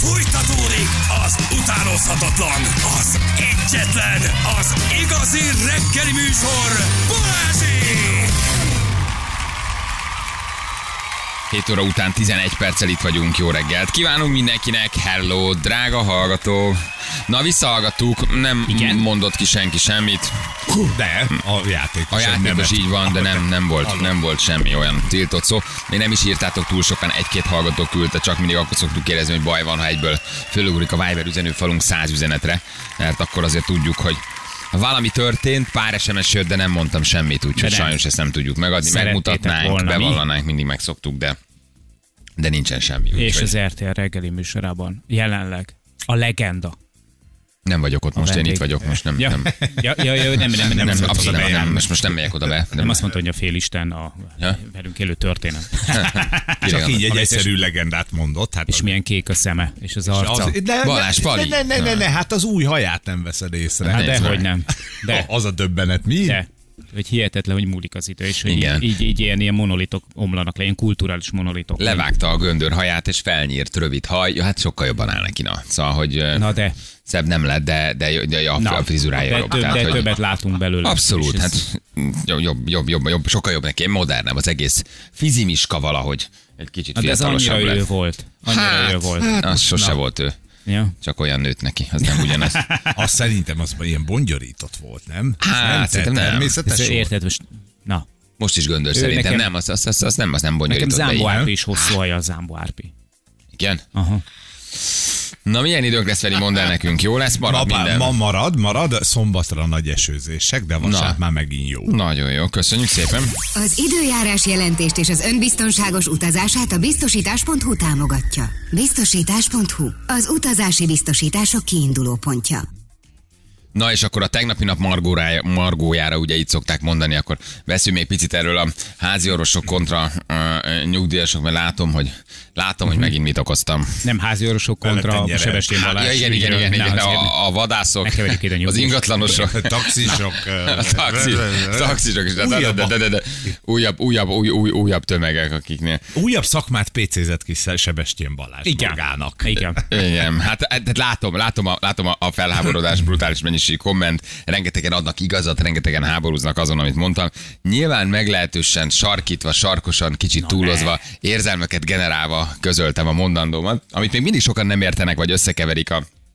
Fújtatódik az utánozhatatlan, az egyetlen, az igazi reggeli műsor, Balázsék! 7 óra után 11 perccel itt vagyunk, jó reggelt. Kívánunk mindenkinek, hello, drága hallgató. Na, visszahallgattuk, nem igen? Mondott ki senki semmit. De a játékos. A játékos így van, de nem volt semmi olyan tiltott szó. Még nem is írtátok túl sokan, egy-két hallgató küldte, csak mindig akkor szoktuk kérdezni, hogy baj van, ha egyből fölugrik a Viber üzenőfalunk 100 üzenetre, mert akkor azért tudjuk, hogy valami történt, pár SMS jött, de nem mondtam semmit, úgyhogy sajnos ezt nem tudjuk megadni. Megmutatnánk, bevallanánk, mindig megszoktuk, de nincsen semmi. És az RTL reggeli műsorában jelenleg a legenda. Nem vagyok ott most, én itt vagyok most, nem. Nem, most nem megyek oda be. Nem azt mondta, hogy a félisten a velünk élő történet. Csak így egy egyszerű legendát mondott. Hát és milyen kék a szeme, és az arca. Balázs, Pali. Ne, hát az új haját nem veszed észre. Hát dehogy nem. De. Az a döbbenet, mi? De. Hogy hihetetlen, hogy múlik az idő, és hogy így ilyen monolitok omlanak le, ilyen kulturális monolitok. Levágta a göndör haját, és felnyírt rövid haj, hát sokkal jobban áll neki, na. Szóval, hogy szebb nem lett, de a frizurája jobb. De többet látunk belőle. Abszolút, hát jobb, sokkal jobb neki, modernebb az egész fizimiska valahogy. Egy kicsit fiatalosabb lett. De ez annyira ő volt. Hát, az sose volt ő. Ja. Csak olyan nőtt neki, az nem ugyanaz. Azt szerintem az ilyen bongyolított volt, nem? Hát, szerintem nem. Természetes volt. Érted, na. Most is göndör szerintem, nem, az nem bongyolított. Nekem Zámbó Árpi is hosszú haja, a Zámbó Árpi. Igen? Aha. Na, milyen időnk lesz, Feri, mondd el nekünk, jó lesz? Marad minden? Ma marad, szombatra nagy esőzések, de vasárnap már megint jó. Nagyon jó, köszönjük szépen. Az időjárás jelentést és az önbiztonságos utazását a Biztosítás.hu támogatja. Biztosítás.hu, az utazási biztosítások kiinduló pontja. Na és akkor a tegnapi nap margójára ugye így szokták mondani, akkor veszünk még picit erről a háziorvosok kontra nyugdíjasok, mert látom, hogy megint mit okoztam. Nem háziorvosok kontra Sebestyén Balázs. Igen. A vadászok, az ingatlanosok, taxisok, de újabb tömegek, akiknél. Újabb szakmát PC-zett ki Sebestyén Balázs magának. Igen, hát látom a felháborodás, brutális mennyiségű komment, rengetegen adnak igazat, rengetegen háborúznak azon, amit mondtam. Nyilván meglehetősen sarkítva, sarkosan, kicsit túlozva, érzelmeket generálva közöltem a mondandómat, amit még mindig sokan nem értenek, vagy összekeverik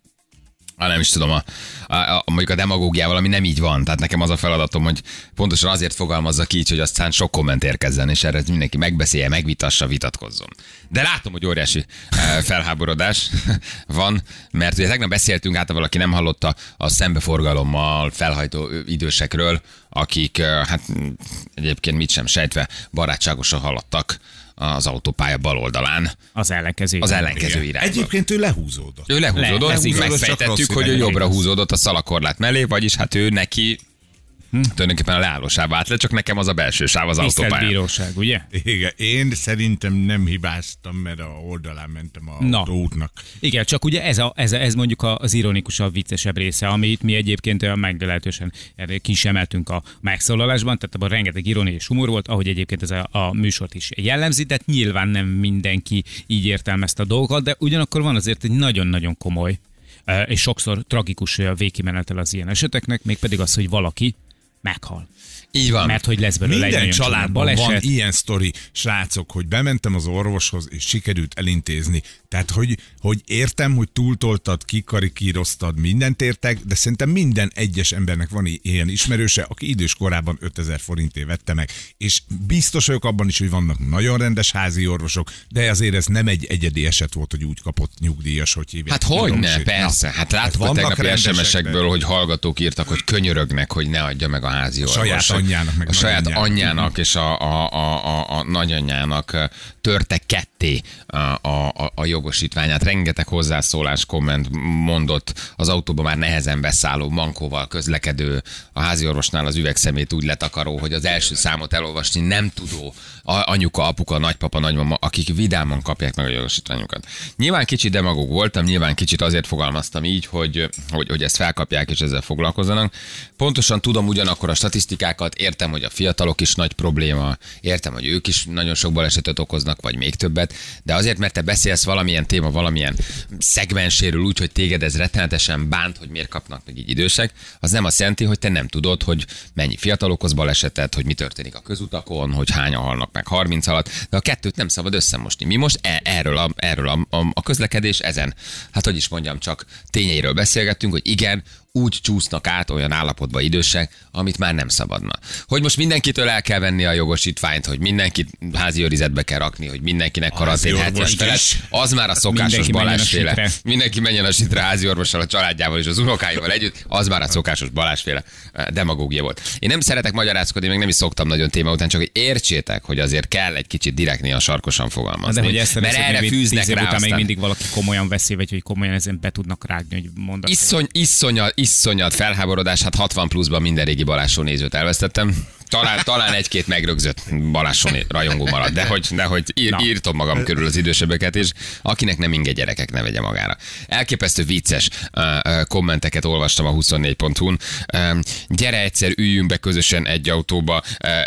nem is tudom, mondjuk a demagógiával, ami nem így van. Tehát nekem az a feladatom, hogy pontosan azért fogalmazza ki így, hogy aztán sok komment érkezzen, és erre mindenki megbeszélje, megvitassa, vitatkozzon. De látom, hogy óriási felháborodás van, mert ugye tegnap beszéltünk, hát ha valaki nem hallotta, a szembeforgalommal felhajtó idősekről, akik hát egyébként mit sem sejtve barátságosan haladtak az autópálya bal oldalán. Az ellenkező irányba. Egyébként ő lehúzódott. Megfejtettük, hogy ő jobbra húzódott a szalakorlát mellé, vagyis hát ő neki tulajdonképpen a leállósáv állt le, csak nekem az a belső sáv az autópályán. Bíróság, ugye? Igen, én szerintem nem hibáztam, mert a oldalán mentem a autóútnak. Igen, csak ugye ez mondjuk az ironikusabb, viccesebb része, amit mi egyébként meglehetősen ki is emeltünk a megszólalásban, tehát abban rengeteg irónia és humor volt, ahogy egyébként ez a műsort is jellemzi, tehát nyilván nem mindenki így értelmezte a dolgokat, de ugyanakkor van azért egy nagyon-nagyon komoly és sokszor tragikus végkimenetel az ilyen eseteknek, mégpedig az, hogy valaki meghal. Így van. Mert hogy lesz belőle egy minden családban van ilyen sztori, srácok, hogy bementem az orvoshoz, és sikerült elintézni. Tehát, hogy értem, hogy túltoltad, kikarikíroztad, mindent értek, de szerintem minden egyes embernek van ilyen ismerőse, aki idős korában 5000 forintért vette meg. És biztos vagyok abban is, hogy vannak nagyon rendes házi orvosok, de azért ez nem egy egyedi eset volt, hogy úgy kapott nyugdíjas, hogy hívják. Hát hogyne, persze. Hát láttuk a tegnapi SMS-ekből, hogy hallgatók írtak, hogy könyörögnek, hogy ne adja meg a házi orvos. A saját anyjának és a nagyanyjának törte ketté a jogosítványát. Rengeteg hozzászólás, komment mondott, az autóban már nehezen beszálló, mankóval közlekedő, a háziorvosnál az üvegszemét úgy letakaró, hogy az első számot elolvasni nem tudó anyuka, apuka, nagypapa, nagymama, akik vidáman kapják meg a jogosítványukat. Nyilván kicsit demagóg voltam, nyilván kicsit azért fogalmaztam így, hogy ezt felkapják és ezzel foglalkozzanak. Pontosan tudom ugyanakkor a statisztikákat, értem, hogy a fiatalok is nagy probléma, értem, hogy ők is nagyon sok balesetet okoznak, dolgoznak, vagy még többet, de azért, mert te beszélsz valamilyen téma, valamilyen szegmenséről úgy, hogy téged ez rettenetesen bánt, hogy miért kapnak meg így idősek, az nem azt jelenti, hogy te nem tudod, hogy mennyi fiatal okoz balesetet, hogy mi történik a közutakon, hogy hányan halnak meg 30 alatt, de a kettőt nem szabad összemosni. Mi most erről a közlekedés ezen, hát hogy is mondjam, csak tényeiről beszélgettünk, hogy igen, úgy csúsznak át olyan állapotba idősek, amit már nem szabadna. Hogy most mindenkitől el kell venni a jogosítványt, hogy mindenkit házi őrizetbe kell rakni, hogy mindenkinek karantén 70 felett, az már a szokásos Balázsféle. Mindenki menjen a sitre házi orvossal, a családjával és az unokáival együtt, az már a szokásos Balázsféle demagógia volt. Én nem szeretek magyarázkodni, meg nem is szoktam nagyon téma után, csak hogy értsétek, hogy azért kell egy kicsit direktnél sarkosan fogalmazni. De hogy ezt mert erre fűznek rá után aztán. még mindig valaki komolyan veszi, vagy hogy komolyan ezen be tudnak rágni, hogy mondanak. Iszonyat felháborodás, hát 60 pluszban minden régi Balázson nézőt elvesztettem. Talán egy-két megrögzött Balázson rajongó maradt, de hogy írtom magam körül az idősebbeket, és akinek nem inge gyerekek, ne vegye magára. Elképesztő vicces kommenteket olvastam a 24.hu-n. Gyere egyszer, üljünk be közösen egy autóba,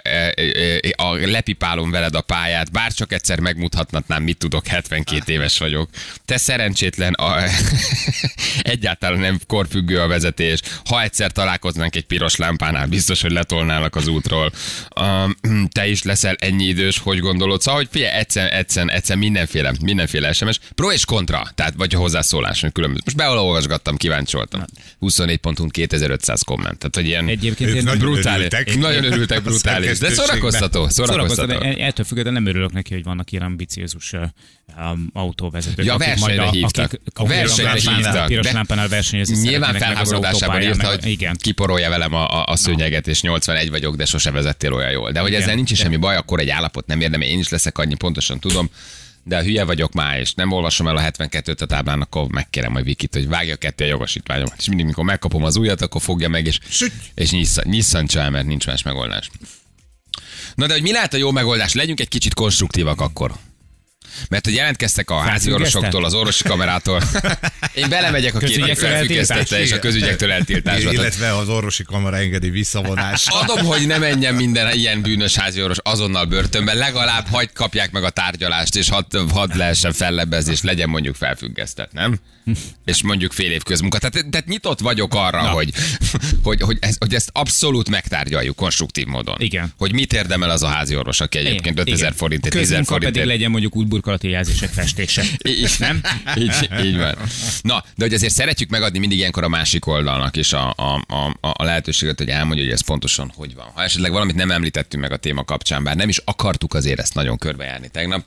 lepipálom veled a pályát, bárcsak egyszer megmutathatnám, mit tudok, 72 éves vagyok. Te szerencsétlen, egyáltalán nem korfüggő a vezetés. Ha egyszer találkoznánk egy piros lámpánál, biztos, hogy letolnálnak az útról. Te is leszel ennyi idős, hogy gondolod? Szóval, hogy figyelj, egyszer mindenféle SMS. Pro és kontra, tehát vagy a hozzászólás, hogy különböző. Most beolvasgattam, kíváncsi voltam. 24.hu 2500 komment. Tehát, hogy ilyen egyébként brutális. Nagyon örültek, brutális. De szórakoztató. Ettől függetlenül nem örülök neki, hogy vannak ilyen ambiciózus autóvezetők. Ja, versenyre hívtak. A versenyre hívtak. Piros lámpánál versenyezni. Nyilván felháborodásában írta, hogy kiporolja velem a szőnyeget, és 81 vagyok, de sose vezettél olyan jól. De hogy ezzel nincs semmi baj, akkor egy állapot nem érdemel, én is leszek annyi, pontosan tudom. De hülye vagyok már, és nem olvasom el a 72-t a táblán, akkor megkérem majd Vikit, hogy vágja ketté a jogosítványomat. És mindig, mikor megkapom az újat, akkor fogja meg, és nyisszantsa el, mert nincs más megoldás. Na de hogy mi lehet a jó megoldás? Legyünk egy kicsit konstruktívak akkor. Mert hogy jelentkeztek a házi orvosoktól, az orvosi kamerától. Én belemegyek a két felfüggesztette és a közügyektől eltiltásba. Illetve az orvosi kamera engedi visszavonás. Adom, hogy ne menjen minden ilyen bűnös házi orvos azonnal börtönbe, legalább hagyd kapják meg a tárgyalást, és hadd lehessen fellebbezni, és legyen mondjuk felfüggesztett, nem? És mondjuk fél év közmunka. Tehát nyitott vagyok arra, hogy ezt abszolút megtárgyaljuk konstruktív módon. Igen. Hogy mit érdemel az a házi orvos, aki egyébként 5000 forintért, 10 forintért. Pedig legyen mondjuk útburkolati jelzések festése. Nem? Így van. Na, de hogy azért szeretjük megadni mindig ilyenkor a másik oldalnak is a lehetőséget, hogy elmondja, hogy ez pontosan hogy van. Ha esetleg valamit nem említettünk meg a téma kapcsán, bár nem is akartuk azért ezt nagyon körbejárni tegnap,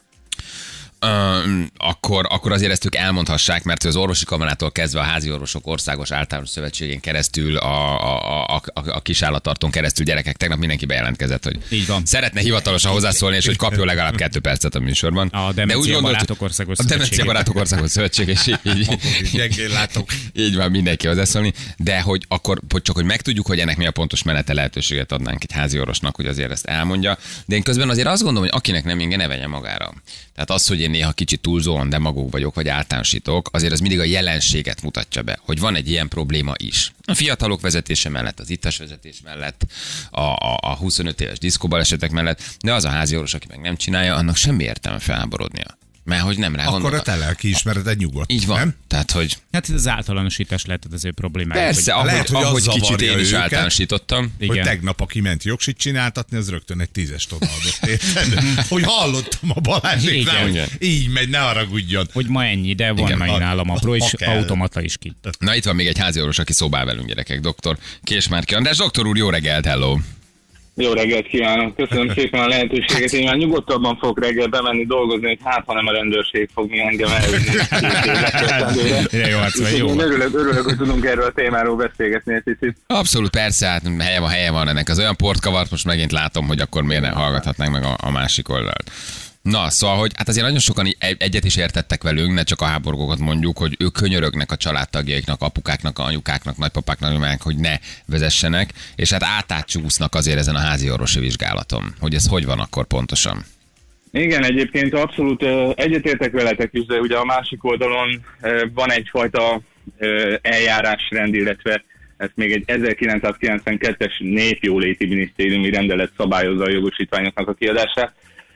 akkor azért ezt ők elmondhassák, mert az orvosi kamarától kezdve a házi orvosok országos általános szövetségén keresztül, a kisállattartón keresztül gyerekek, tegnap mindenki bejelentkezett, hogy így van. Szeretne hivatalosan hozzászólni, és hogy kapjon legalább 2 percet a műsorban. A Demencia Barátok Országos Szövetség. A Demencia Barátok Országos Szövetség, és így van, mindenki hozzászólni, de hogy akkor csak hogy megtudjuk, hogy ennek mi a pontos menete, lehetőséget adnánk egy házi orvosnak, hogy azért ezt elmondja. De én közben azért azt gondolom, hogy akinek nem inge, ne vegye magára. Tehát az, hogy én néha kicsit túlzóan demagóg vagyok, vagy általánosítok, azért az mindig a jelenséget mutatja be, hogy van egy ilyen probléma is. A fiatalok vezetése mellett, az ittas vezetés mellett, a 25 éves diszkóbalesetek mellett, de az a házi orvos, aki meg nem csinálja, annak semmi értelme felháborodnia. Mert hogy nem rá akkor a te lelkiismereted nyugodt. Így van. Nem? Tehát, hogy... Hát ez az általánosítás lehet az ő problémája. Persze, ahogy kicsit én is általánosítottam. Hogy tegnap, aki ment jogsit csináltatni, az rögtön egy 10-est odaadott. Érted? Hogy hallottam a Balázséknál, így megy, ne haragudjon. Hogy ma ennyi, de van meg nálam apró, és automata is ki. Na itt van még egy házi orvos, aki szobál velünk, gyerekek, doktor Késmárki András. Doktor úr, jó reggelt, hello! Jó reggelt kívánok, köszönöm szépen a lehetőséget. Én már nyugodtabban fogok reggel bemenni dolgozni, hogy ha nem a rendőrség fog mi engem elhozni. Én örülök, hogy tudunk erről a témáról beszélgetni egy picit. Abszolút, persze, hát helye van ennek. Az olyan portkavart, most megint látom, hogy akkor miért ne hallgathatnánk meg a másik oldalt. Na, szóval, hogy hát azért nagyon sokan egyet is értettek velünk, ne csak a háborgókat mondjuk, hogy ők könyörögnek a családtagjaiknak, apukáknak, anyukáknak, nagypapáknak, hogy ne vezessenek, és hát átcsúsznak azért ezen a házi orvosi vizsgálaton. Hogy ez hogy van akkor pontosan? Igen, egyébként abszolút egyetértek veletek is, de ugye a másik oldalon van egyfajta eljárásrend, illetve ezt még egy 1992-es népjóléti minisztériumi rendelet szabályozza a jogosítványoknak a kiadását.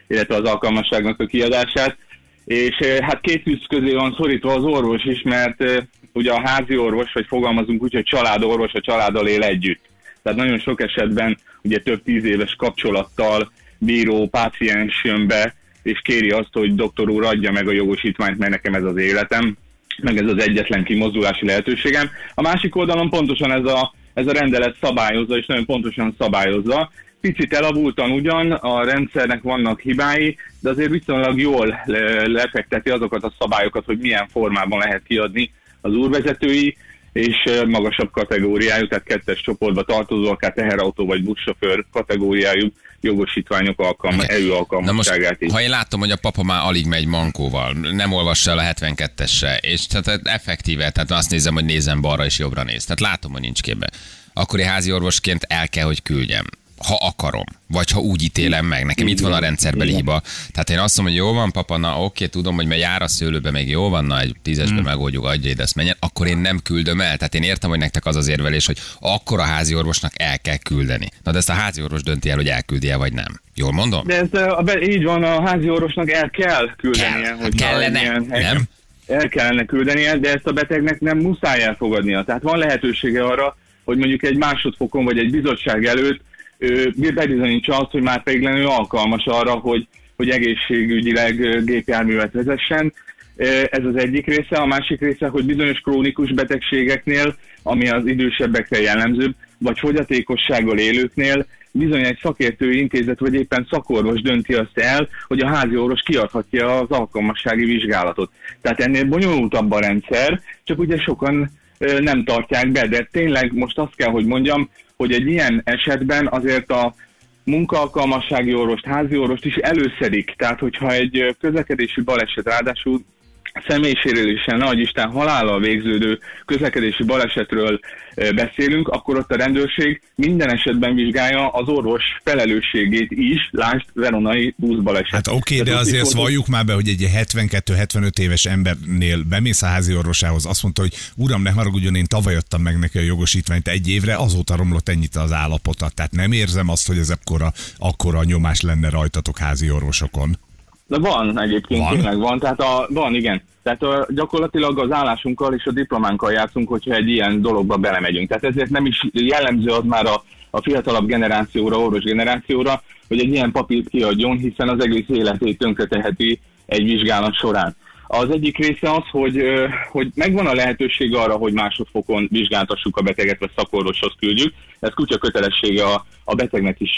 illetve az alkalmasságnak a kiadását. És hát két tűz közé van szorítva az orvos is, mert ugye a házi orvos, vagy fogalmazunk úgy, hogy családorvos a családdal él együtt. Tehát nagyon sok esetben ugye több 10 éves kapcsolattal bíró páciens jön be, és kéri azt, hogy doktor úr adja meg a jogosítványt, mert nekem ez az életem, meg ez az egyetlen kimozdulási lehetőségem. A másik oldalon pontosan ez a rendelet szabályozza, és nagyon pontosan szabályozza. Picit elavultan ugyan, a rendszernek vannak hibái, de azért viszonylag jól lefekteti azokat a szabályokat, hogy milyen formában lehet kiadni az úrvezetői és magasabb kategóriájú, tehát 2-es csoportba tartozó, akár teherautó vagy buszsofőr kategóriájú jogosítványok alkalmasságát is. Ha én látom, hogy a papa már alig megy mankóval, nem olvassa el a 72-esre, és tehát effektíve, tehát azt nézem, hogy nézem balra és jobbra néz. Tehát látom, hogy nincs képbe. Akkor én házi orvosként el kell, hogy küldjem. Ha akarom, vagy ha úgy ítélem meg. Nekem itt van a rendszerbeli hiba. Tehát én azt mondom, hogy jó van, papa, na oké, tudom, hogy jár a szőlőbe, még jó van, na egy 10-esben megoldjuk, adja ide, ezt menjen, akkor én nem küldöm el. Tehát én értem, hogy nektek az az érvelés, hogy akkor a házi orvosnak el kell küldeni. Na de ezt a házi orvos dönti el, hogy elküldi-e, vagy nem. Jól mondom? De így van, a házi orvosnak el kell küldenie. Hogy kellene, nem? El kellene küldenie, de ezt a betegnek nem muszáj elfogadnia. Tehát van lehetősége arra, hogy mondjuk egy másodfokon vagy egy bizottság előtt bebizonyítsa azt, hogy már véglenül alkalmas arra, hogy egészségügyileg gépjárművet vezessen. Ez az egyik része. A másik része, hogy bizonyos krónikus betegségeknél, ami az idősebbekre jellemzőbb, vagy fogyatékossággal élőknél bizony egy szakértői intézet, vagy éppen szakorvos dönti azt el, hogy a házi orvos kiadhatja az alkalmassági vizsgálatot. Tehát ennél bonyolultabb a rendszer, csak ugye sokan nem tartják be, de tényleg most azt kell, hogy mondjam, hogy egy ilyen esetben azért a munkaalkalmassági orvost, házi orvost is előszedik. Tehát, hogyha egy közlekedési baleset, ráadásul személysérülésen, nagy Isten halállal végződő közlekedési balesetről beszélünk, akkor ott a rendőrség minden esetben vizsgálja az orvos felelősségét is, lásd veronai buszbaleset. Hát oké, de azért azt valljuk már be, hogy egy 72-75 éves embernél bemész a házi orvosához, azt mondta, hogy uram, ne haragudjon, én tavaly adtam meg neki a jogosítványt 1 évre, azóta romlott ennyit az állapota. Tehát nem érzem azt, hogy ez akkora nyomás lenne rajtatok házi orvosokon. De van egyébként, tényleg van, tehát van, igen. Tehát gyakorlatilag az állásunkkal és a diplománkkal játszunk, hogyha egy ilyen dologba belemegyünk. Tehát ezért nem is jellemző az már a fiatalabb generációra, orvos generációra, hogy egy ilyen papírt kiadjon, hiszen az egész életét tönkreteheti egy vizsgálat során. Az egyik része az, hogy megvan a lehetőség arra, hogy másodfokon vizsgáltassuk a beteget, vagy szakorvoshoz küldjük. Ez kutya kötelessége a betegnek is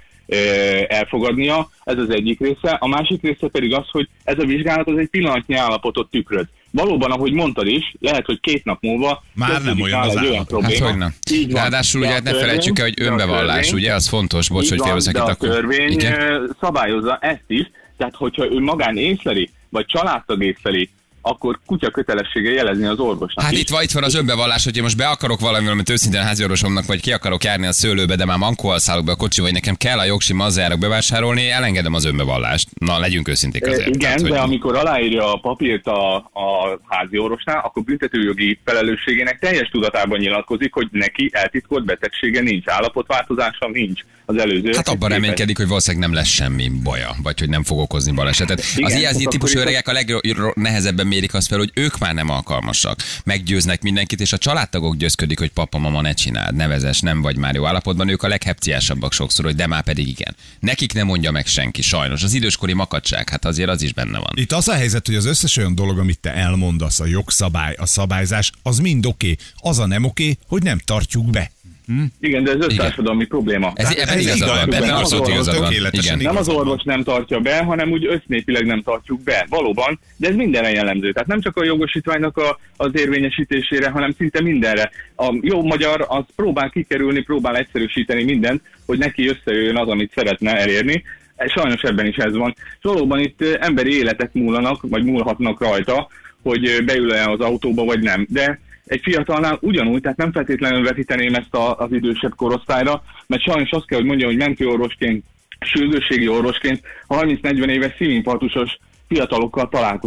elfogadnia, ez az egyik része. A másik része pedig az, hogy ez a vizsgálat az egy pillanatnyi állapotot tükröz. Valóban, ahogy mondtad is, lehet, hogy 2 nap múlva már nem olyan az állapot. Hát hogy nem. Ráadásul ugye ne felejtsük el, hogy önbevallás, ugye? Az fontos, bocs, hogy félbeszakít akkor. A törvény szabályozza ezt is, tehát hogyha ő magán észleli, vagy családtag észleli, akkor kutya kötelessége jelezni az orvosnak. Hát itt van az önbevallás, hogy én most be akarok valamivel, amit őszintén a háziorvosomnak, vagy ki akarok járni a szőlőbe, de már mankóval szállok be a kocsi, vagy nekem kell a jogsi, azzal járok bevásárolni, elengedem az önbevallást. Na, legyünk őszinték azért. Igen, tehát, de hogy... amikor aláírja a papírt a háziorvosnál, akkor büntetőjogi felelősségének teljes tudatában nyilatkozik, hogy neki eltitkolt betegsége nincs, állapotváltozása nincs az előző. Hát abban reménykedik, hogy valószínűleg nem lesz semmi baja, vagy hogy nem fog okozni balesetet. Igen, az ilyen típusú öregek a legnehezebben mérik azt fel, hogy ők már nem alkalmasak. Meggyőznek mindenkit, és a családtagok győzködik, hogy papa, mama, ne csináld, ne vezess, nem vagy már jó állapotban. Ők a leghepciásabbak sokszor, hogy de már pedig igen. Nekik nem mondja meg senki, sajnos. Az időskori makadság, hát azért az is benne van. Itt az a helyzet, hogy az összes olyan dolog, amit te elmondasz, a jogszabály, a szabályzás, az mind oké. Az a nem oké, hogy nem tartjuk be. Igen, de ez össztársadalmi probléma. Ebben abszolút igazad van. Nem az orvos nem tartja be, hanem úgy össznépileg nem tartjuk be. Valóban, de ez mindenre jellemző. Tehát nem csak a jogosítványnak az érvényesítésére, hanem szinte mindenre. A jó magyar az próbál kikerülni, próbál egyszerűsíteni mindent, hogy neki összejöjjön az, amit szeretne elérni. Sajnos ebben is ez van. És valóban itt emberi életek múlanak, vagy múlhatnak rajta, hogy beül-e az autóba, vagy nem. De egy fiatalnál ugyanúgy, tehát nem feltétlenül vetíteném ezt az idősebb korosztályra, mert sajnos azt kell, hogy mondjam, hogy mentőorvosként, sürgősségi orvosként 30-40 éves szívinfarktusos fiatalokkal találkozom.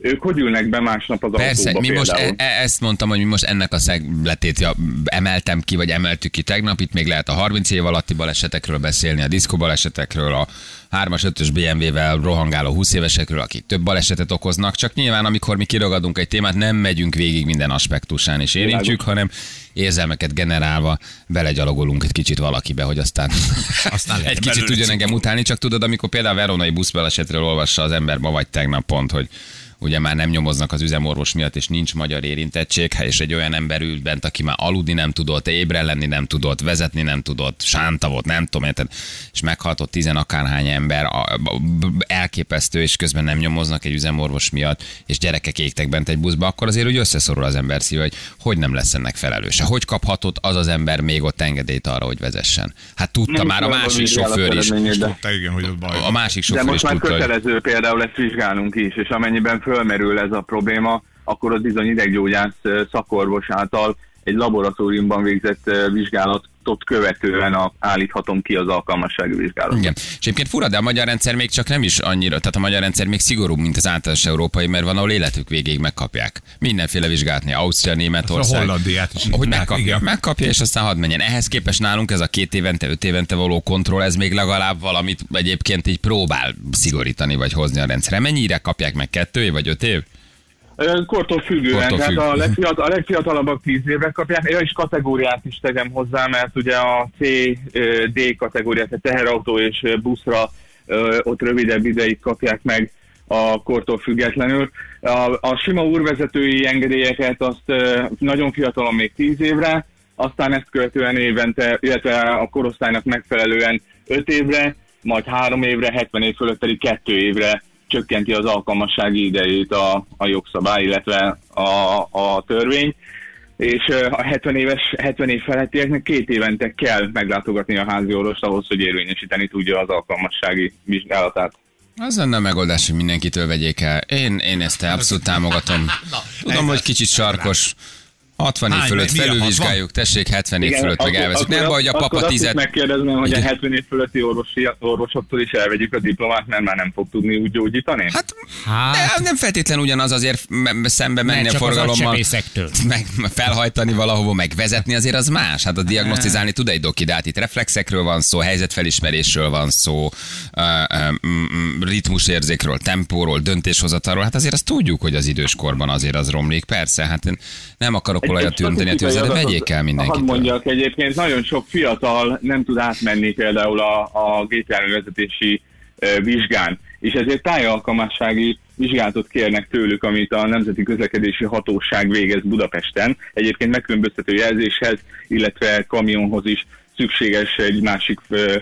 ők hogy ülnek be másnap az Persze, autóba mi most például? ezt mondtam, hogy mi most ennek a szegletét emeltem ki, vagy emeltük ki tegnap. Itt még lehet a 30 év alatti balesetekről beszélni, a diszkó balesetekről, a 3-as, 5-ös BMW-vel rohangáló 20 évesekről, akik több balesetet okoznak. Csak nyilván, amikor mi kiragadunk egy témát, nem megyünk végig minden aspektusán és érintjük, hanem érzelmeket generálva belegyalogolunk egy kicsit valakibe, hogy aztán egy kicsit tudjon engem utálni. Csak tudod, amikor például a veronai buszbalesetről olvassa az ember ma vagy tegnap pont, hogy ugye már nem nyomoznak az üzemorvos miatt, és nincs magyar érintettség, és egy olyan ember ült bent, aki már aludni nem tudott, ébren lenni nem tudott, vezetni nem tudott, sánta volt, nem tudom, és meghaltott 10 akárhány ember, elképesztő, és közben nem nyomoznak egy üzemorvos miatt, és gyerekek égtek bent egy buszba, akkor azért úgy összeszorul az ember szíve, hogy nem lesz ennek felelőse. Hogy kaphatott az az ember még ott engedélyt arra, hogy vezessen? Hát tudta Nem már a másik sofőr is. Igen, hogy ott baj. A másik De sofőr is most már tudta, hogy... kötelező például ezt vizsgálnunk is, és amennyiben fölmerül ez a probléma, akkor az bizony ideggyógyász szakorvos által egy laboratóriumban végzett vizsgálatot követően állíthatom ki az alkalmassági vizsgálatot. Igen. És egyébként fura, de a magyar rendszer még csak nem is annyira, tehát a magyar rendszer még szigorúbb, mint az általános európai, mert van, ahol életük végéig megkapják. Mindenféle vizsgálni, Ausztria, Németország. A Hollandiát is. Hogy megkapja, és aztán hadd menjen. Ehhez képest nálunk ez a 2 évente, 5 évente való kontroll, ez még legalább valamit egyébként így próbál szigorítani, vagy hozni a rendszerre. Mennyire kapják meg, 2 év vagy 5 év? Kortól függően, tehát a legfiatalabbak 10 évre kapják, és kategóriát is tegyem hozzá, mert ugye a C, D kategóriát, tehát teherautó és buszra ott rövidebb ideig kapják meg a kortól függetlenül. A sima úrvezetői engedélyeket azt nagyon fiatalon még 10 évre, aztán ezt követően évente, illetve a korosztálynak megfelelően 5 évre, majd 3 évre, 70 év fölött pedig 2 évre csökkenti az alkalmassági idejét a jogszabály, illetve a törvény, és a 70 év felettieknek 2 évente kell meglátogatni a házi orvost ahhoz, hogy érvényesíteni tudja az alkalmassági vizsgálatát. Az lenne a megoldás, hogy mindenkitől vegyék el. Én ezt abszolút támogatom. Tudom, hogy kicsit sarkos. 60 év fölött felülvizsgáljuk, tessék 70 év fölött meg elveszünk. Nem baj, hogy a papa 10. Megkérdeznem, hogy a 70 év fölötti orvosoktól is elvegyük a diplomát, mert már nem fog tudni úgy gyógyítani? Hát nem feltétlen ugyanaz, azért szembe menni a forgalommal, meg felhajtani valahova, meg vezetni, azért az más. Hát a diagnosztizálni tud egy doki, de hát itt reflexekről van szó, helyzetfelismerésről van szó, ritmusérzékről, tempóról, döntéshozatalról. Hát azért azt tudjuk, hogy az időskorban azért az romlik. Persze, hát én nem akarok olajat önteni a tűzre, de vegyék el mindenkit. Hadd mondjak, egyébként nagyon sok fiatal nem tud átmenni például a gépjárművezetési vizsgán, és ezért tájalkalmassági vizsgálatot kérnek tőlük, amit a Nemzeti Közlekedési Hatóság végez Budapesten. Egyébként megkülönböztető jelzéshez, illetve kamionhoz is szükséges egy másik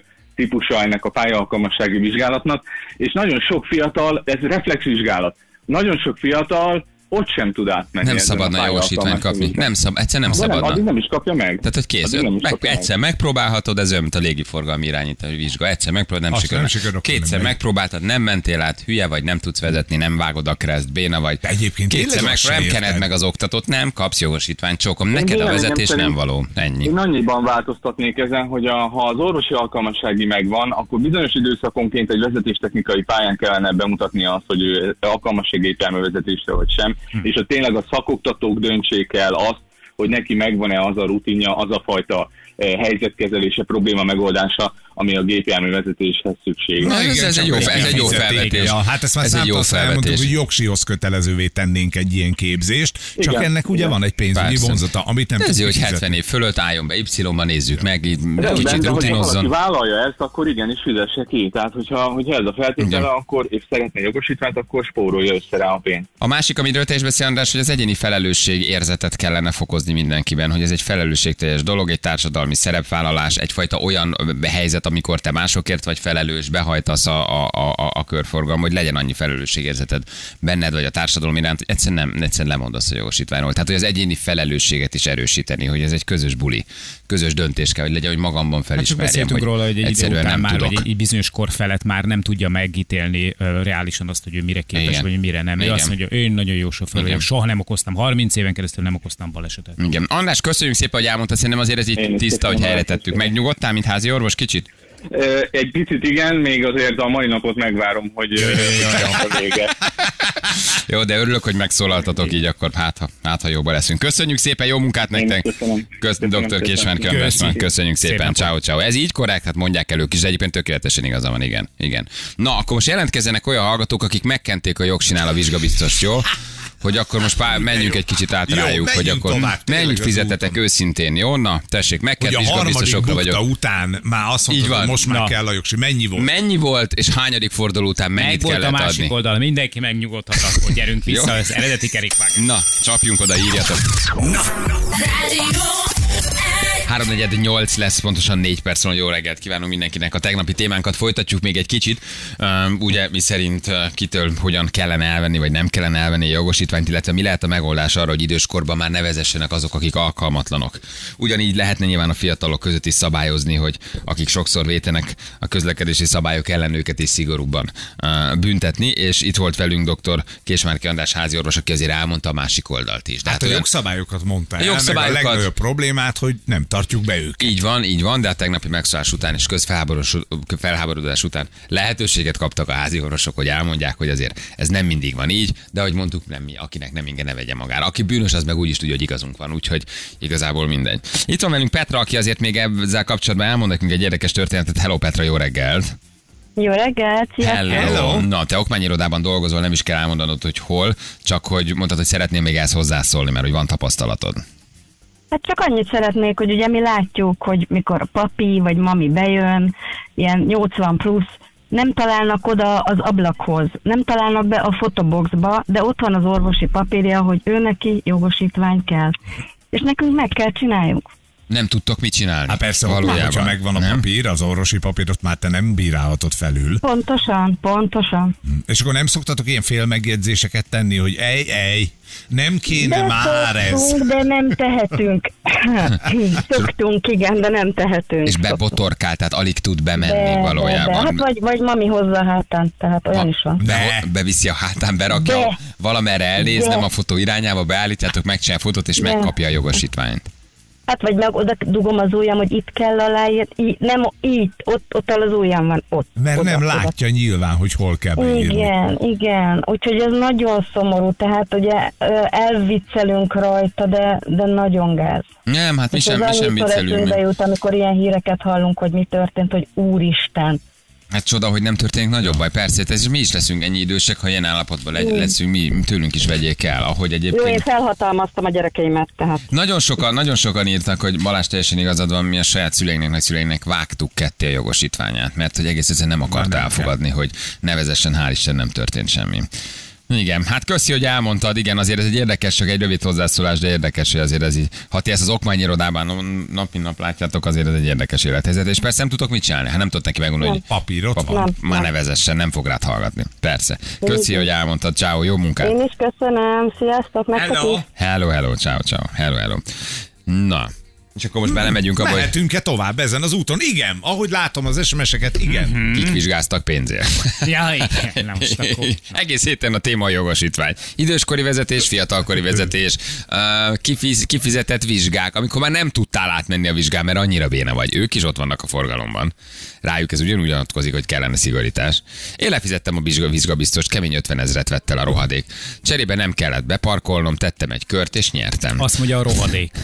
típusa ennek a pályaalkalmassági vizsgálatnak, és nagyon sok fiatal, ez reflexvizsgálat, nagyon sok fiatal ott sem tud átmenni. Nem szabadna jogosítványt kapni. Egyszerűen nem szabadna. Addig nem is kapja meg. Tehát, hogy kész. Egyszer megpróbálhatod, ez olyan, mint a légiforgalmi irányítás vizsga. Egyszer megpróbáltad, nem sikerül. Kétszer megpróbáltad, nem mentél át, hülye vagy, nem tudsz vezetni, nem vágod a kereszt, béna vagy. Kétszer nem kened meg az oktatót, nem kapsz jogosítványt, csókom. Neked a vezetés nem való. Ennyi. Én annyiban változtatnék ezen, hogy ha az orvosi alkalmassági megvan, akkor bizonyos időszakonként egy vezetéstechnikai pályán kellene bemutatni azt, hogy ő alkalmassági gépjárművezetésre vagy sem. És hogy tényleg a szakoktatók döntsék el azt, hogy neki megvan-e az a rutinja, az a fajta helyzetkezelése, probléma megoldása, ami a gépjárművezetéshez szükséges. Ez egy jó felvetés. Hát ezt már számtalanszor elmondtuk, hogy jogsihoz kötelezővé tennénk egy ilyen képzést, csak igen, ennek ugye van egy pénzügyi vonzata, amit nem tudsz hogy 70 év fölött álljon be Y-ban, nézzük meg, kicsit rutinozzon. Ha vállalja ezt, akkor igenis fizesse ki. Tehát, hogyha ez a feltétele, akkor és szeretne jogosítványt, akkor spórolja össze rá a pénzt. A másik, amiről te is beszél, András, hogy az egyéni felelősség érzetet kellene fokozni mindenkiben, hogy ez egy felelősségteljes dolog, egy társadalmi szerepvállalás, egyfajta olyan helyzet, amikor te másokért vagy felelős, behajtasz a körforgalom, hogy legyen annyi felelősségérzeted benned vagy a társadalom iránt, hogy egyszerűen lemondasz a jogosítványról. Tehát, hogy az egyéni felelősséget is erősíteni, hogy ez egy közös buli, közös döntés kell, hogy legyen, hogy magamban felismerjem, hogy róla, hogy egy egyszerűen nem már, tudok. Egy bizonyos kor felett már nem tudja megítélni reálisan azt, hogy ő mire képes, vagy mire nem. Ő azt mondja, én nagyon jó sofőr vagyok, soha nem okoztam, 30 éven keresztül nem okoztam balesetet. Igen. András, köszönjük szépen, hogy elmondtad, szerintem azért ez így tiszta, hogy helyre tettük. Megnyugodtál, mint házi orvos kicsit? Egy picit igen, még azért a mai napot megvárom, hogy a vége. Jó, de örülök, hogy megszólaltatok így, akkor hát ha jobban leszünk. Köszönjük szépen, jó munkát nektek. Köszönöm. Dr. Késmárki Andrásnak, köszönjük szépen. Ciao. Ez így korrekt, hát mondják elők is, de egyébként tökéletesen igaza van, igen. Na, akkor most jelentkezzenek olyan hallgatók, akik megkenték a jogsinál a vizsgabiztost, jó? Hogy akkor most menjünk egy kicsit át rájuk, hogy akkor menjünk, fizetetek őszintén, jó? Na, tessék, megkent vizsgabiztosokra vagyok. A harmadik után már azt mondtad, hogy most már kell a jogsi. Mennyi volt, és hányadik forduló után mennyit kellett adni? Meg volt a másik oldal, mindenki megnyugodhat, akkor gyerünk vissza az eredeti kerékvágásra. Na, csapjunk oda, írjatok. 3:48 lesz, pontosan 4 perc van, jó reggelt kívánunk mindenkinek. A tegnapi témánkat folytatjuk még egy kicsit. Ugye mi szerint kitől hogyan kellene elvenni, vagy nem kellene elvenni a jogosítványt, illetve mi lehet a megoldás arra, hogy időskorban már ne vezessenek azok, akik alkalmatlanok. Ugyanígy lehetne nyilván a fiatalok között is szabályozni, hogy akik sokszor vétenek a közlekedési szabályok ellen, őket is szigorúbban büntetni, és itt volt velünk dr. Késmárki András háziorvos, aki azért elmondta a másik oldalt is. Hát a jogszabályokat mondta el, meg a legnagyobb problémát, hogy nem tartjuk be őket. Így van, de a tegnapi megszólás után és közfelháborodás után lehetőséget kaptak a házi orvosok, hogy elmondják, hogy azért ez nem mindig van így, de ahogy mondtuk, nem mi, akinek nem inge, ne vegye magára. Aki bűnös, az meg úgy is tudja, hogy igazunk van, úgyhogy igazából mindegy. Itt van velünk Petra, aki azért még ezzel kapcsolatban elmond nekünk egy érdekes történetet. Hello Petra, jó reggelt! Jó reggelt, sziasztok! Hello. Na, te okmányirodában dolgozol, nem is kell elmondanod, hogy hol, csak hogy mondtad, hogy szeretnél még ezt hozzászólni, mert hogy van tapasztalatod. Hát csak annyit szeretnék, hogy ugye mi látjuk, hogy mikor papi vagy mami bejön, ilyen 80 plusz, nem találnak oda az ablakhoz, nem találnak be a fotoboxba, de ott van az orvosi papírja, hogy ő neki jogosítvány kell. És nekünk meg kell csináljuk. Nem tudtok mit csinálni. Hát persze, hogyha megvan a papír, az orvosi papírot már te nem bírálhatod felül. Pontosan. És akkor nem szoktatok ilyen félmegjegyzéseket tenni, hogy nem kéne de már ez. De nem tehetünk. Szoktunk, igen, de nem tehetünk. És bebotorkál, tehát alig tud bemenni valójában. Hát vagy mami hozza a hátán, tehát olyan is van. Beviszi a hátán, berakja, valamerre elnéz, nem a fotó irányába, beállítjátok, megcsinál a fotót, és megkapja a jogosítványt. Hát vagy meg oda dugom az ujjam, hogy itt kell aláírni, nem itt, ott az ujjam van, ott. Mert oda, nem látja nyilván, hogy hol kell beírni. Igen, úgyhogy ez nagyon szomorú, tehát ugye elviccelünk rajta, de nagyon gáz. Nem, hát mi sem viccelünk. Jut, amikor ilyen híreket hallunk, hogy mi történt, hogy úristen. Hát csoda, hogy nem történik nagyobb baj. Persze, ez mi is leszünk ennyi idősek, ha ilyen állapotban leszünk, mi tőlünk is vegyék el, ahogy egyébként. Jó, én felhatalmaztam a gyerekeimet, tehát. Nagyon sokan írtak, hogy Balázs, teljesen igazad van, mi a saját szüleinknek, nagyszüleinknek vágtuk ketté a jogosítványát, mert hogy egész egyszerűen nem akart elfogadni, hogy nevezessen, hál' Isten nem történt semmi. Igen, hát köszi, hogy elmondtad, igen, azért ez egy érdekes, csak egy rövid hozzászólás, de érdekes, hogy azért ez így, ha ti ezt az okmányirodában nap mint nap látjátok, azért ez egy érdekes élethelyzet, és persze nem tudtok mit csinálni, hát nem tudod neki megmondani, hogy papírot már nevezessen, nem fog rád hallgatni. Persze. Köszi, hogy elmondtad, ciao, jó munkát. Én is köszönöm, sziasztok, Hello, ciao, hello. Na. És akkor most belemegyünk abba, hogy... Mehetünk-e tovább ezen az úton? Igen, ahogy látom az SMS-eket, igen. Kik vizsgáztak pénzért? Ja, igen. Na most akkor... Egész héten a téma a jogosítvány. Időskori vezetés, fiatalkori vezetés, kifizetett vizsgák, amikor már nem tudtál átmenni a vizsgán, mert annyira béna vagy. Ők is ott vannak a forgalomban. Rájuk ez ugyanúgy vonatkozik, hogy kellene szigorítás. Én lefizettem a vizsgabiztost, kemény 50 000 vett el a rohadék. Cserébe nem kellett beparkolnom, tettem egy kört és nyertem. Azt mondja a rohadék.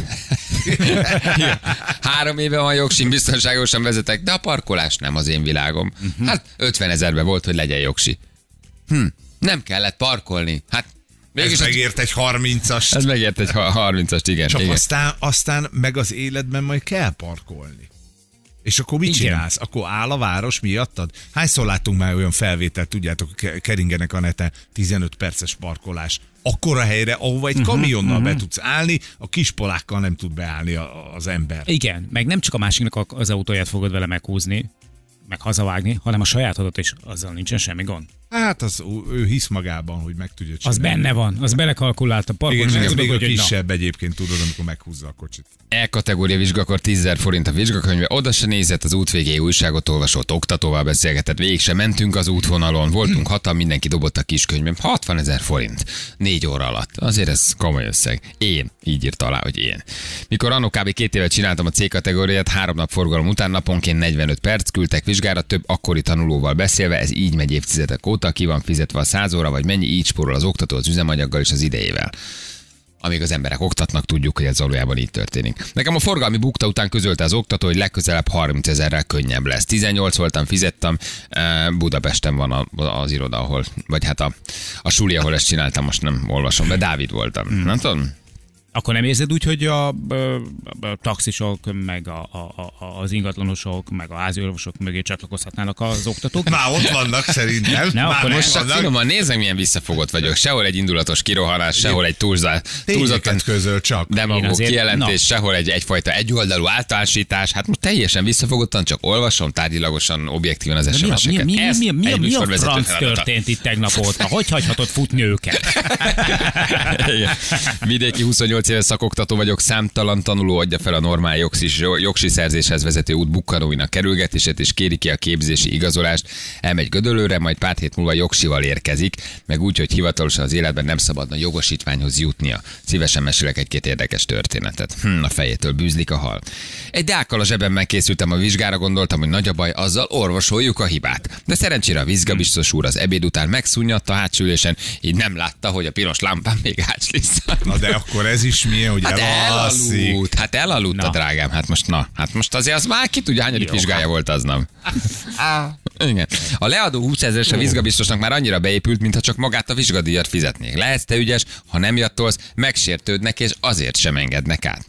3 éve van jogsim, biztonságosan vezetek, de a parkolás nem az én világom. Hát 50 000 volt, hogy legyen jogsi. Nem kellett parkolni. Hát ez megért egy 30-ast. Ez megért egy 30-ast, igen. Csak igen. Aztán meg az életben majd kell parkolni. És akkor mit csinálsz? Akkor áll a város miattad? Hányszor láttunk már olyan felvételt, tudjátok, keringenek a neten 15 perces parkolás. Akkora helyre, ahova egy kamionnal be tudsz állni, a kispolákkal nem tud beállni az ember. Igen, meg nem csak a másiknak az autóját fogod vele meghúzni, meg hazavágni, hanem a sajátodat is, azzal nincsen semmi gond. Hát ő hisz magában, hogy meg tudja csinálni. Az benne van, az belekalkulált a parkot. Igen, ez meg még a tudod, hogy na. kisebb egyébként tudod, amikor meghúzza a kocsit. E-kategória vizsgakor 10 000 forint a vizsgakönyve, oda se nézett, az út végéig újságot olvasott, oktatóval beszélgetett, végig sem mentünk az útvonalon, voltunk hatan, mindenki dobott a kiskönyvben, 60 000 forint, 4 óra alatt. Azért ez komoly összeg. Én, így írt alá, hogy én. Mikor anno kb. 2 évet csináltam a C-kategóriát, 3 nap forgalom után naponként 45 perc, küldtek vizsgára, több akkori tanulóval beszélve, ez így megy évtizedek óta, ki van fizetve a 100 óra, vagy mennyi, így spórol az oktató az üzemanyaggal és az idejével. Amíg az emberek oktatnak, tudjuk, hogy ez valójában így történik. Nekem a forgalmi bukta után közölte az oktató, hogy legközelebb 30 000-rel könnyebb lesz. 18 voltam, fizettem, Budapesten van az iroda, ahol, vagy hát a suli, ahol ezt csináltam, most nem olvasom, de Dávid voltam. Nem tudom? Akkor nem érzed úgy, hogy a taxisok, meg az ingatlanosok, meg a háziorvosok mögé csatlakozhatnának az oktatók? Már ott vannak szerintem. Ne, akkor Most csak finoman nézem, milyen visszafogott vagyok. Sehol egy indulatos kirohanás, sehol egy túlzottan Tényeket közöl csak. demagóg azért- kijelentés, sehol egyfajta egyoldalú általánosítás. Hát most teljesen visszafogottan, csak olvasom tárgyilagosan, objektíven az SMS-eket. Mi Ez egy a műsorvezető franc feladata. történt itt tegnap óta? Hogy hagyhatod futni őket? Igen. Vidéki 28 éves szakoktató vagyok, számtalan tanuló adja fel a normál jogsi szerzéshez vezető út bukkanóinak kerülgetését, és kéri ki a képzési igazolást. Elmegy Gödöllőre, majd pár hét múlva jogsival érkezik, meg úgy, hogy hivatalosan az életben nem szabadna jogosítványhoz jutnia. Szívesen mesélek egy-két érdekes történetet. A fejétől bűzlik a hal. Egy deákkal a zsebemben készültem a vizsgára, gondoltam, hogy nagy a baj, azzal orvosoljuk a hibát. De szerencsére a vizsgabiztos úr az ebéd után megszúnyadt a hátsó ülésen, így nem látta, hogy a piros lámpám még átslisz. Na de akkor ez is milyen, hogy elalszik. Hát elaludt a drágám. Hát most azért az már ki tudja, hányadik vizsgája volt aznap. Igen. A leadó 20 000-es a vizsgabiztosnak már annyira beépült, mintha csak magát a vizsgadíjat fizetnék. Lehetsz te ügyes, ha nem jattolsz, megsértődnek, és azért sem engednek át.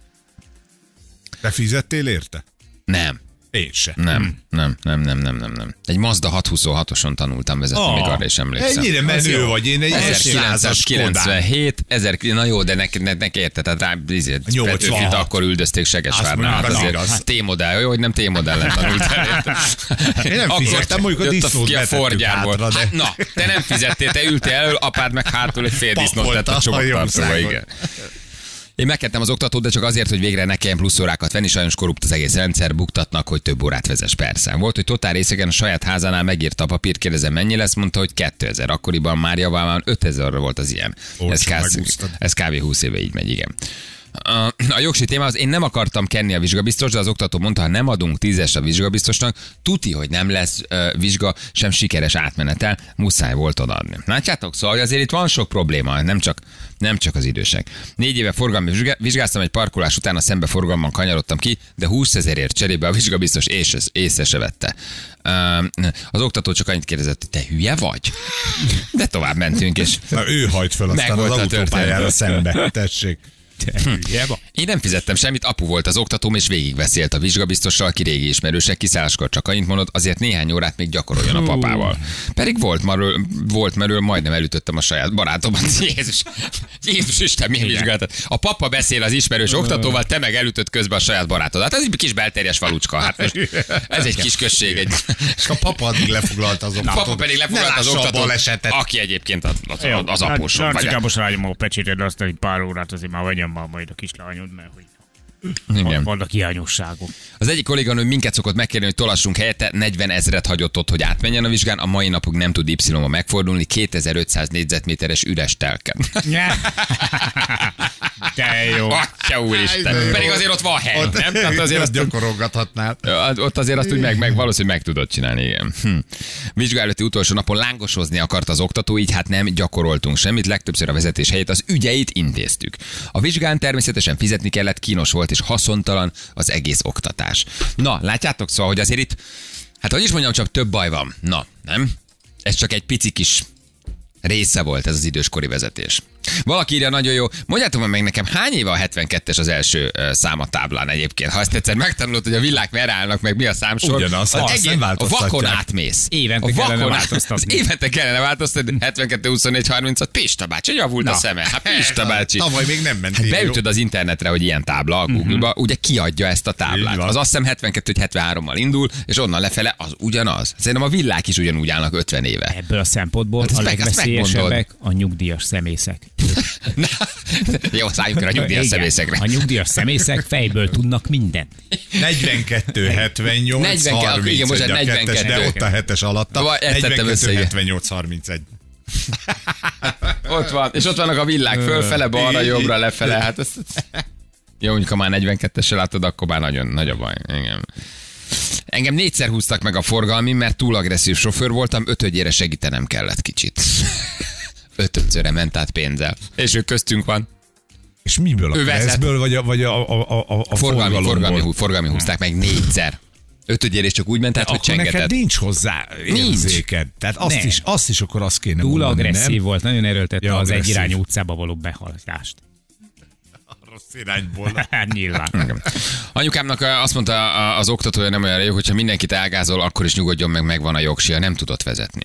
Te fizettél érte? Nem. Én se. Nem. Egy Mazda 626-oson tanultam vezetni, még arra is emlékszem. Ennyire menő vagy, én egy 1997, na jó, de nek érted, tehát rá Petőfit akkor üldözték Segesvárnál. Hát azért T-modell, jó, hogy nem T-modellen tanultál. Én nem fizettem, mondjuk a disznót betettük hátra, de... Hát, na, te nem fizettél, te ültél elől, apád meg hátul egy fél disznót tett a csomagtartóba, igen. Én megkettem az oktatót, de csak azért, hogy végre ne kelljen plusz órákat venni, sajnos korrupt az egész rendszer, buktatnak, hogy több órát vezess, persze. Volt, hogy totál részegen a saját házánál megírta a papírt, kérdezem mennyi lesz, mondta, hogy 2000. Akkoriban már javában 5000-re volt az ilyen. Ez kb. 20 éve így megy, igen. A jogsi témához én nem akartam kenni a vizsgabiztos, de az oktató mondta, ha nem adunk 10-es a vizsgabiztosnak, tuti, hogy nem lesz vizsga, sem sikeres átmenetel, muszáj volt odaadni. Látjátok, szóval azért itt van sok probléma, nem csak az idősek. 4 éve forgalmi vizsgáztam, egy parkolás után a szembeforgalomban kanyarodtam ki, de 20 000-ért cserébe a vizsgabiztos észre se vette. Az oktató csak annyit kérdezett, hogy te hülye vagy? De tovább mentünk, és na, ő hajt fel aztán az autópályára szembe, tessék. Én nem fizettem semmit, apu volt az oktatóm, és végigbeszélt a vizsgabiztossal, aki régi ismerősek, kiszálláskor csak annyit mondott, azért néhány órát még gyakoroljon a papával. Pedig volt merről, majdnem elütöttem a saját barátomat. Jézus Isten, milyen vizsgálat. A papa beszél az ismerős oktatóval, te meg elütött közben a saját barátodat. Ez egy kis belterjes falucska. Hát most, ez egy kis község. És a papa addig lefoglalta az oktatót. A papa pedig lefoglalta az oktatót, aki egyébként az apósom. Most rágyom a pecsétet, azt egy pár órát azért már vegyem már majd a kislányod, mert hogy vannak hiányosságok. Az egyik kolléganő minket szokott megkérni, hogy tolassunk helyette, 40 000 hagyott ott, hogy átmenjen a vizsgán, a mai napig nem tud Y-ba megfordulni, 2500 négyzetméteres üres telken. De jó. Atya úristen. Pedig azért ott van hely, nem? Tehát azért azt gyakorolgathatnál. Ott azért azt úgy valószínűleg meg tudod csinálni, igen. Vizsga előtti utolsó napon lángosozni akart az oktató, így hát nem gyakoroltunk semmit, legtöbbször a vezetés helyett az ügyeit intéztük. A vizsgán természetesen fizetni kellett, kínos volt és haszontalan az egész oktatás. Na, látjátok, szóval, hogy azért itt, hát hogy is mondjam, csak több baj van. Na, nem? Ez csak egy pici kis része volt ez az időskori vezetés. Valaki írja, nagyon jó. Mondjátok meg nekem, hány éve a 72-es az első számatáblán egyébként? Ha ezt egyszer megtanulod, hogy a villák merre állnak, meg mi a számsor, Ugyanaz, azt nem változtatják. vakon átmész. Évente kellene változtatni. Évente kellene változtatni. 72, 24, 36, Pista bácsi, javult a szeme. Hát Pista bácsi. Tavaly még nem ment. Hát beütöd az internetre, hogy ilyen tábla a Google-ba, ugye kiadja ezt a táblát. Az azt hiszem 72-73-mal indul, és onnan lefele az ugyanaz. Szerintem a villák is ugyanúgy állnak 50 éve. Ebből a szempontból Hát a ezt legveszélyesebbek a nyugdíjas szemészek. Jó, szálljunk el a nyugdíjas Igen, szemészekre. a nyugdíjas szemészek fejből tudnak mindent. 42, 78, 31, igen, most a 42. kettes, de ott a 7-es alatta. Vagy ezt tettem össze, 42, igen. 78, 31. Ott van, és ott vannak a villák fölfele, balra, jobbra, lefele. Hát ez... Jó, mondjuk, ha már 42-esre látod, akkor már nagyon nagy a baj. Igen. Engem 4-szer húztak meg a forgalmi, mert túl agresszív sofőr voltam, 5-ödjére segítenem kellett kicsit. 5-szörre ment át pénzzel. És ő köztünk van. És miből? A Ő vezet. keresztből, vagy a forgalomból? Forgalmi húzták meg 4-szer. 5-ödjére és csak úgy ment át, hogy Akkor neked csengetett. nincs hozzá érzéked. Tehát azt is akkor azt kéne Túl mondani, agresszív nem? volt, nagyon erőltette Ja, az agresszív. egyirányú utcába való behaladást. Rossz irányból. Hát nyilván. Igen. Anyukámnak azt mondta az oktatója nem olyan jó, hogyha mindenkit elgázol, akkor is nyugodjon meg, megvan a jogsia, nem tudott vezetni.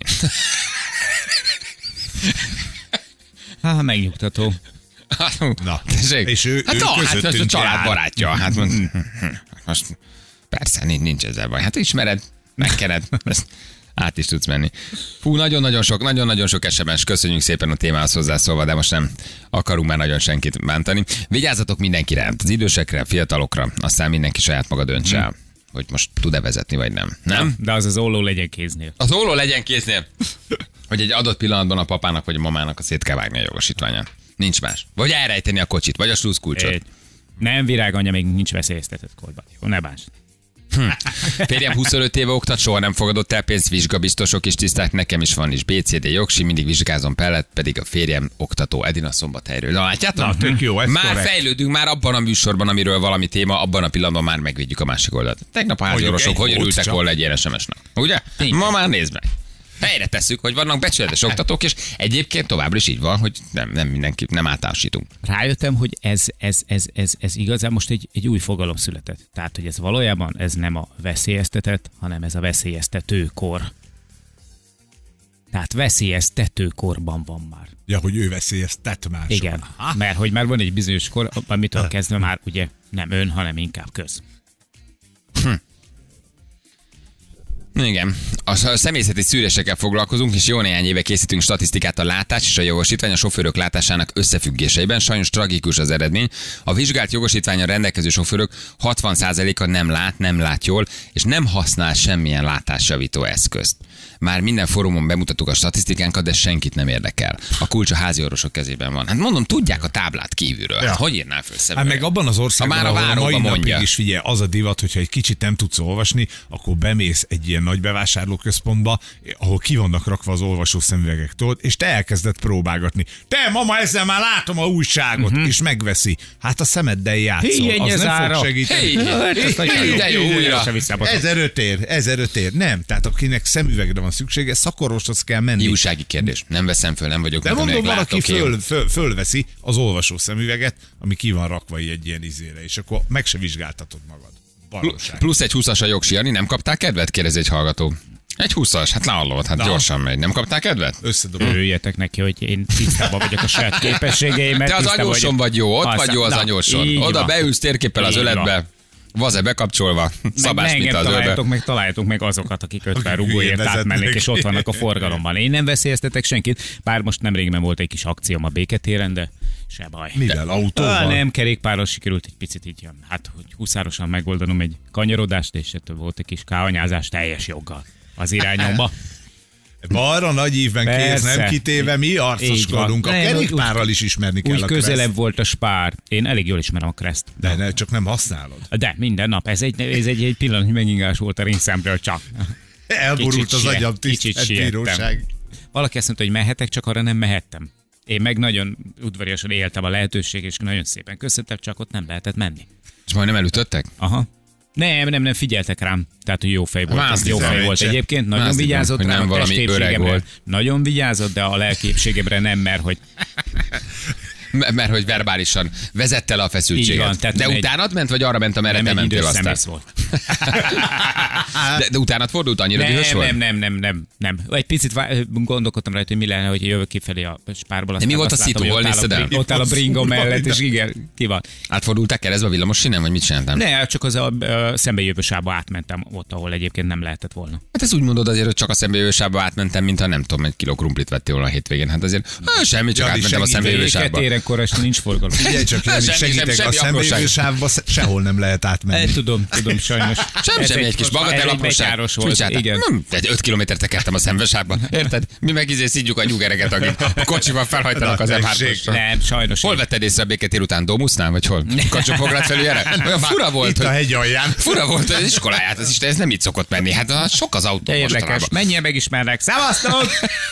Hát megnyugtató. Na, Tessék? és ő hát a közöttünk család jár. barátja. Hát most persze, nincs ezzel baj. Hát ismered, megkened, ezt át is tudsz menni. Fú, nagyon-nagyon sok SMS, köszönjük szépen a témához hozzászólva, de most nem akarunk már nagyon senkit bántani. Vigyázzatok mindenkire, az idősekre, a fiatalokra, aztán mindenki saját maga döntse el, hogy most tud-e vezetni, vagy nem. Nem? De az olló legyen kéznél. Az olló legyen kéznél, hogy egy adott pillanatban a papának vagy a mamának a szét kell vágni a jogosítványát. Nincs más. Vagy elrejteni a kocsit, vagy a sluszkulcsot. Nem, viráganya, még nincs veszélyeztetett korban. Jó, ne bánts. Férjem 25 éve oktat, soha nem fogadott el pénzt, vizsgabiztosok is tiszták, nekem is van is BCD jogsi, mindig vizsgázom pellet, pedig a férjem oktató Edina Szombathelyről. Na, látjátok? Na, tök jó, ez már korrekt. fejlődünk, már abban a műsorban, amiről valami téma, abban a pillanatban már megvédjük a másik oldalt. Tegnap a háziorvosok Mondjuk hogy egy örültek csak. volna egy ilyen SMS-nak. Ugye? Ma már nézd meg. Helyre tesszük, hogy vannak becsületes oktatók, és egyébként továbbra is így van, hogy nem mindenki, nem általánosítunk. Rájöttem, hogy ez igazán most egy új fogalom született. Tehát, hogy ez valójában ez nem a veszélyeztetett, hanem ez a veszélyeztetőkor. Tehát veszélyeztetőkorban van már. Ja, hogy ő veszélyeztet mások. Igen, mert hogy már van egy bizonyos kor, amitől kezdve már ugye nem ön, hanem inkább köz. Igen. A személyzeti szűrésekkel foglalkozunk, és jó néhány éve készítünk statisztikát a látás és a jogosítvány a sofőrök látásának összefüggéseiben. Sajnos tragikus az eredmény. A vizsgált jogosítványon rendelkező sofőrök 60%-a nem lát jól, és nem használ semmilyen látásjavító eszközt. Már minden fórumon bemutattuk a statisztikánkat, de senkit nem érdekel. A kulcs a háziorvosok kezében van. Hát mondom, tudják a táblát kívülről. Hát hogy írnál föl Hát szemüveget? meg abban az országban, Ha már a ahol váróba mai napig mondja. is figyelj, az a divat, hogyha egy kicsit nem tudsz olvasni, akkor bemész egy ilyen nagy bevásárlóközpontba, ahol ki vannak rakva az olvasó szemüvegek, tudod, és te elkezded próbálgatni. Te, mama, ezzel már látom a újságot, és megveszi. Hát a szemeddel játszol, Ennyi az az nem ára. fog segíteni. De jó, újra. 1005 ér. Nem, tehát akinek szemüvegre van szüksége, szakorvoshoz kell menni. Újsági kérdés. Nem veszem föl, nem vagyok. De mondom, meg valaki látok én. fölveszi az olvasó szemüveget, ami ki van rakva egy ilyen izére, és akkor meg se vizsgáltatod magad. Baromság. Plusz egy 20-as a jogsi, Jani, nem kaptál kedvet? Kérdezi egy hallgató. Egy 20-as, hát leallod, hát Na. gyorsan megy. Nem kaptál kedvet? Összedobom. Örüljetek neki, hogy én tisztában vagyok a saját képességeimet. Te az tisztában anyóson vagy jó, ott vagy jó az Na, anyóson. így Oda van. beülsz térképpel az Így van. öletbe, vaze bekapcsolva, szabás Meg mint az ölbe. találjátok meg azokat, akik 50 Akik rugóért hülyén átmennek, vezetnek. és ott vannak a forgalomban. Én nem veszélyeztetek senkit, bár most nemrégiben volt egy kis akcióm a Béketéren, de se baj. Mivel? Autóval? Nem, kerékpárral sikerült egy picit így, hát hogy huszárosan megoldanom egy kanyarodást, és ettől volt egy kis káanyázás teljes joggal az irányomba. Balra nagy ívben kéz Persze. nem kitéve, mi arcoskodunk. A Nem, kerékpárral is ismerni kell Úgy a közelebb Kreszt. volt a spár. Én elég jól ismerem a Kreszt. De ne, csak nem használod. De minden nap. Ez egy pillanat, hogy megingás volt a részemről csak. Elborult Kicsit az siet- agyam, kicsit tisztelt siettem. bíróság. Valaki azt mondta, hogy mehetek, csak arra nem mehettem. Én meg nagyon udvariasan éltem a lehetőség, és nagyon szépen köszöntem, csak ott nem lehetett menni. És majdnem elütöttek? Aha. Nem figyeltek rám. Tehát, hogy jó fej volt. Azt Jó hiszem, fej volt se. egyébként, nagyon Azt vigyázott hiszem, hogy rám, nem a valami öreg testépségemre volt. nagyon vigyázott, de a lelkiépségemre nem, Mert hogy verbálisan vezette le a Így feszültséget. van, tehát de egy- utánad ment, vagy arra ment, amerre nem te egy mentél idős aztán? szemész volt. De utánad fordult, annyira dühös volt? Nem. Egy picit gondolkodtam rajta, hogy mi lenne, hogy jövök kifelé a spárból. De mi volt a azt látom, szitu? hogy Hol ott áll a nézted el? Ott áll a bringom mellett, és igen, ki van. Átfordultál keresztbe a villamos sinen, vagy mit csináltál? Ne, csak az a szembejövő sávba átmentem ott, ahol egyébként nem lehetett volna. Hát ez úgy mondod azért, hogy csak a szembejövő sávba átmentem, mintha nem tudom, egy kiló krumplit vettél volna a hétvégén. Hát azért semmi, csak Jani, átmentem a segítek. szembejövő sávba. Érekkor este nincs forgalom. Figyelj csak, Jani, Semmi, segítek, semmi a szembejövő apróság. sávba sehol nem lehet átmenni. Tudom, sajnos. Semmi, egy kis bagatell apróság. Betyáros volt, igen. Egy 5 kilométert tekertem a szembesávban. Érted? Mi meg szidjuk a nyugereget, akik a kocsival felhajtanak az M3-osra. Nem, sajnos. Hol vetted észre a Béketér után? Domusznál, vagy hol? Kacsó-Pograd felüljére? Olyan fura volt, Itt a hogy... hegy alján. Fura volt, hogy az iskoláját, az Isten, ez nem így szokott menni. Hát sok az autó De érdekes. mostanában. Mennyien megismernek. Szevasztok!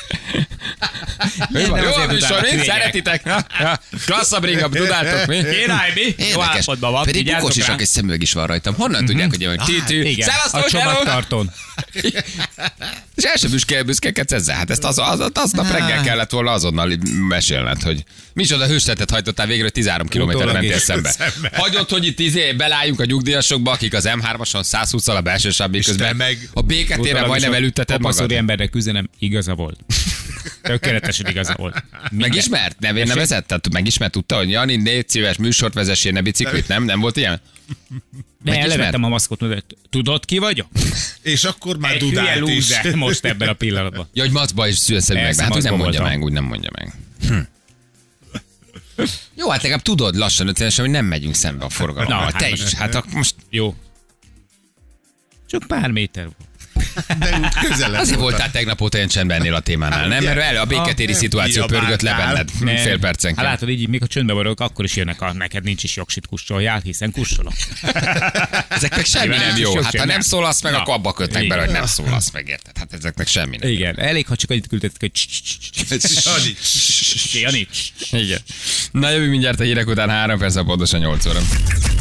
Jó, Nem jó azért a műsor, utána mit hülyek. szeretitek? Klasszabb ringab, tudáltok mi? Király, mi? Jó Érdekes. állapotban van. Pedig vigyázzatok bukós is, rá. egy szemüveg is van rajtam. Honnan tudják, hogy én títű? Igen, a Szevasztok, hello! csomagtartón. És el sem büszkekedsz ezzel. Hát ezt aznap reggel kellett volna azonnal mesélned, hogy micsoda hőstetet hajtottál végre, hogy 13 kilométerre Utólag mentél is. szembe. Hagyod, hogy itt belájunk a nyugdíjasokba, akik az M3-ason 120-al a belső sáv közben meg a Béketére majdnem elütteted magad. Kopaszori embernek üzenem, igaza volt. Tökéletesen igaza volt. Megismert? Nevén nevezett? Tehát megismert, tudta, hogy Jani, 4 szíves műsort vezessél, ne biciklit? Nem volt ilyen? De Megismert? ellevettem a maszkot, mondott, tudod ki vagyok? És akkor már Egy hülye dudált is. lúzer most ebben a pillanatban. Ja, hogy macba is szülszed meg. Persze, Hát úgy nem macba mondja voltam. meg, úgy nem mondja meg. Jó, hát legalább tudod lassan 50-esen, hogy nem megyünk szembe a forgalommal. Na, Na, te hát is. Hát most Jó. Csak pár méter volt. De úgy közelebb azért voltál tegnap óta ilyen csendben ennél a témánál, nem? Mert elő a béketéri szituáció pörgött le benned fél Hát percenként. látod, így még a csöndben vagyok, akkor is jönnek neked nincs is jogsit kussoljál, hiszen kussolok. Ezeknek semmi nem jó. Hát ha nem szólasz meg, Na, akkor abba kötnek igen. bele, hogy nem szólasz meg, érted? Hát ezeknek semmi nem. Igen, elég, ha csak annyit küldtetek, hogy Jani. Igen. Na jövő mindjárt a hírek után 3 perc, pontosan 8 óra.